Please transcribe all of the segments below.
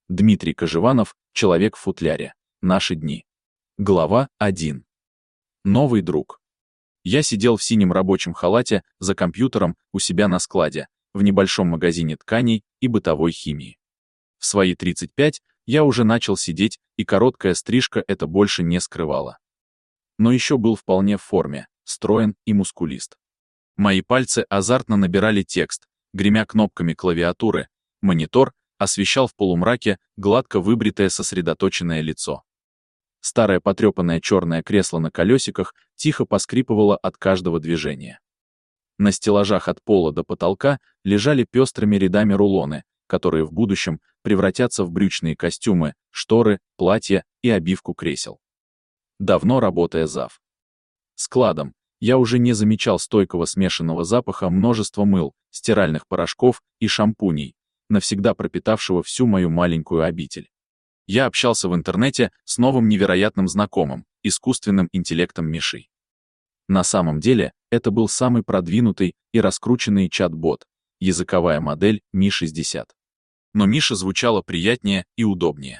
Дмитрий Кожеванов, «Человек в футляре. Наши дни». Глава 1. Новый друг. Я сидел в синем рабочем халате за компьютером у себя на складе, в небольшом магазине тканей и бытовой химии. В свои 35 я уже начал сидеть, и короткая стрижка это больше не скрывала. Но еще был вполне в форме, строен и мускулист. Мои пальцы азартно набирали текст, гремя кнопками клавиатуры, монитор освещал в полумраке гладко выбритое сосредоточенное лицо. Старое потрепанное черное кресло на колесиках тихо поскрипывало от каждого движения. На стеллажах от пола до потолка лежали пестрыми рядами рулоны, которые в будущем превратятся в брючные костюмы, шторы, платья и обивку кресел. Давно работая зав. Складом, я уже не замечал стойкого смешанного запаха множества мыл, стиральных порошков и шампуней, навсегда пропитавшего всю мою маленькую обитель. Я общался в интернете с новым невероятным знакомым, искусственным интеллектом Мишей. На самом деле, это был самый продвинутый и раскрученный чат-бот, языковая модель Ми-60. Но Миша звучала приятнее и удобнее.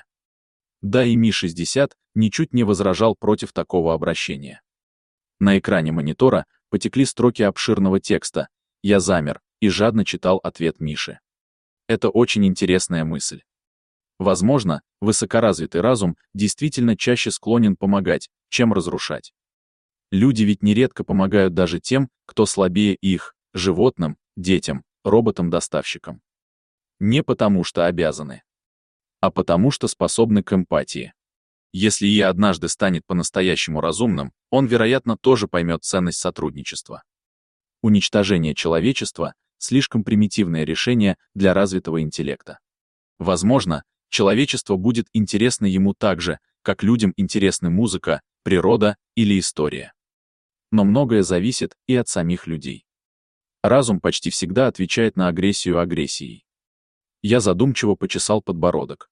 Да и Ми-60 ничуть не возражал против такого обращения. На экране монитора потекли строки обширного текста, я замер и жадно читал ответ Миши. Это очень интересная мысль. Возможно, высокоразвитый разум действительно чаще склонен помогать, чем разрушать. Люди ведь нередко помогают даже тем, кто слабее их, животным, детям, роботам-доставщикам. Не потому что обязаны, а потому что способны к эмпатии. Если ИА однажды станет по-настоящему разумным, он, вероятно, тоже поймет ценность сотрудничества. Уничтожение человечества — слишком примитивное решение для развитого интеллекта. Возможно, человечество будет интересно ему так же, как людям интересны музыка, природа или история. Но многое зависит и от самих людей. Разум почти всегда отвечает на агрессию агрессией. Я задумчиво почесал подбородок.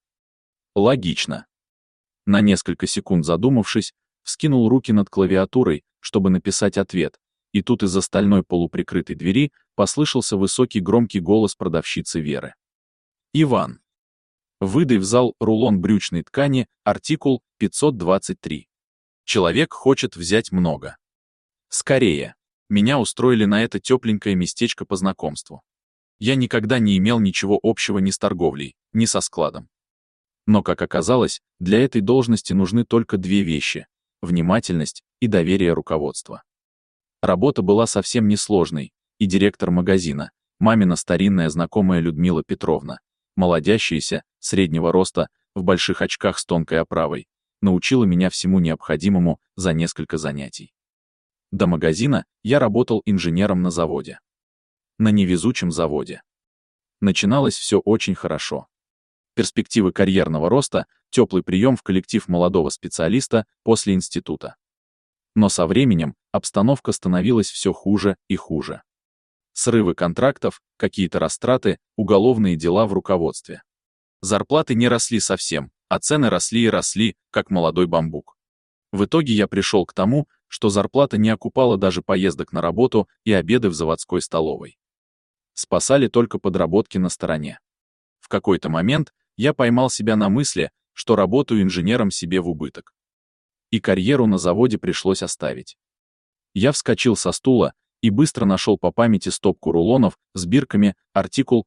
Логично. На несколько секунд задумавшись, вскинул руки над клавиатурой, чтобы написать ответ, и тут из-за стальной полуприкрытой двери послышался высокий громкий голос продавщицы Веры. «Иван, выдай в зал рулон брючной ткани, артикул 523. Человек хочет взять много. Скорее. Меня устроили на это тепленькое местечко по знакомству. Я никогда не имел ничего общего ни с торговлей, ни со складом. Но, как оказалось, для этой должности нужны только две вещи — внимательность и доверие руководства. Работа была совсем несложной, и директор магазина, мамина старинная знакомая Людмила Петровна, молодящаяся, среднего роста, в больших очках с тонкой оправой, научила меня всему необходимому за несколько занятий. До магазина я работал инженером на заводе. На невезучем заводе. Начиналось все очень хорошо. Перспективы карьерного роста, теплый прием в коллектив молодого специалиста после института. Но со временем обстановка становилась все хуже и хуже. Срывы контрактов, какие-то растраты, уголовные дела в руководстве. Зарплаты не росли совсем, а цены росли и росли, как молодой бамбук. В итоге я пришел к тому, что зарплата не окупала даже поездок на работу и обеды в заводской столовой. Спасали только подработки на стороне. В какой-то момент я поймал себя на мысли, что работаю инженером себе в убыток. И карьеру на заводе пришлось оставить. Я вскочил со стула и быстро нашел по памяти стопку рулонов с бирками, артикул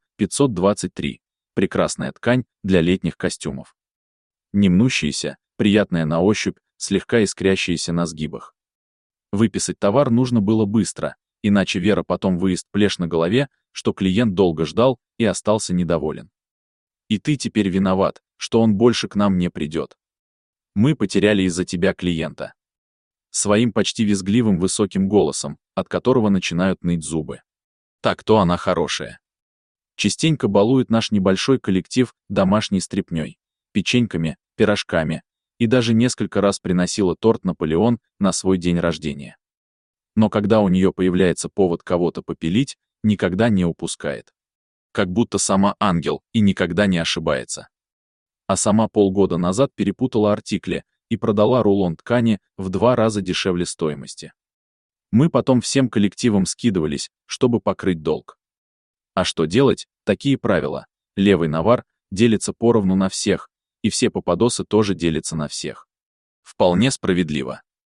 523, прекрасная ткань для летних костюмов. Немнущаяся, приятная на ощупь, слегка искрящаяся на сгибах. Выписать товар нужно было быстро, иначе Вера потом выест плешь на голове, что клиент долго ждал и остался недоволен. И ты теперь виноват, что он больше к нам не придет. Мы потеряли из-за тебя клиента. Своим почти визгливым высоким голосом, от которого начинают ныть зубы. Так-то она хорошая. Частенько балует наш небольшой коллектив домашней стряпнёй, печеньками, пирожками, и даже несколько раз приносила торт Наполеон на свой день рождения. Но когда у нее появляется повод кого-то попилить, никогда не упускает. Как будто сама ангел и никогда не ошибается. А сама полгода назад перепутала артикли и продала рулон ткани в 2 раза дешевле стоимости. Мы потом всем коллективом скидывались, чтобы покрыть долг. А что делать? Такие правила. Левый навар делится поровну на всех, и все попадосы тоже делятся на всех. Вполне справедливо.